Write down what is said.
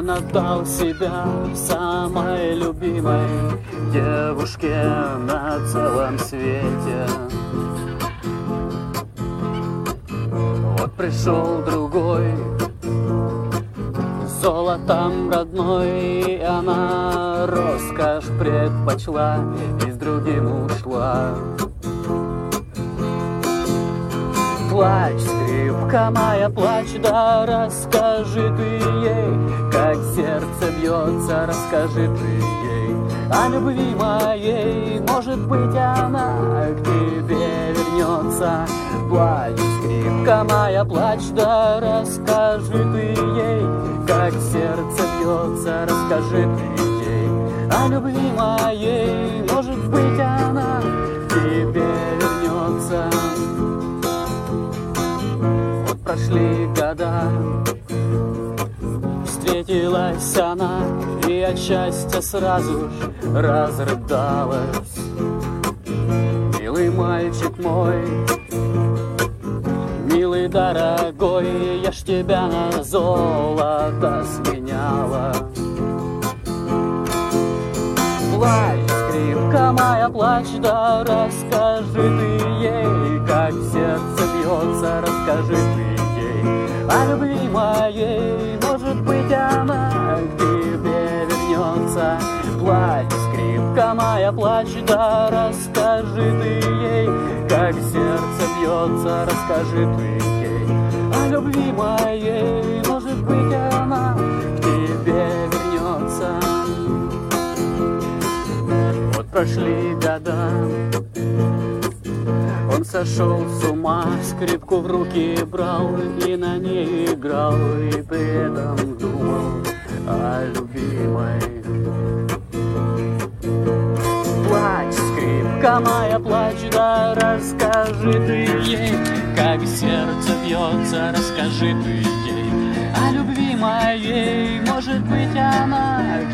Он отдал себя самой любимой девушке на целом свете. Вот пришел другой, золотом родной, и она роскошь предпочла и с другим ушла. Плачь, скрипка моя, плачь, да расскажи ты ей, как сердце бьется, расскажи ты ей о любви моей. Может быть, она к тебе вернется. Плачь, скрипка моя, плачь, да расскажи ты ей, как сердце бьется, расскажи ты ей о любви моей. Может быть, она к тебе вернется. Прошли года, встретилась она и от счастья сразу ж разрыдалась. Милый мальчик мой, милый дорогой, я ж тебя на золото сменяла. Плачь, скрипка моя, плачь, да расскажи ты ей, как сердце бьется, расскажи ты о любви моей. Может быть, она к тебе вернется. Плачь, скрипка моя, плачь, да расскажи ты ей, как сердце бьется, расскажи ты ей о любви моей. Может быть, она к тебе вернется. Вот прошли года, он сошел с ума, скрипку в руки брал и на ней играл, и при этом думал о любимой. Плачь, скрипка моя, плачь, да расскажи ты ей, как сердце бьется, расскажи ты ей о любви моей. Может быть, она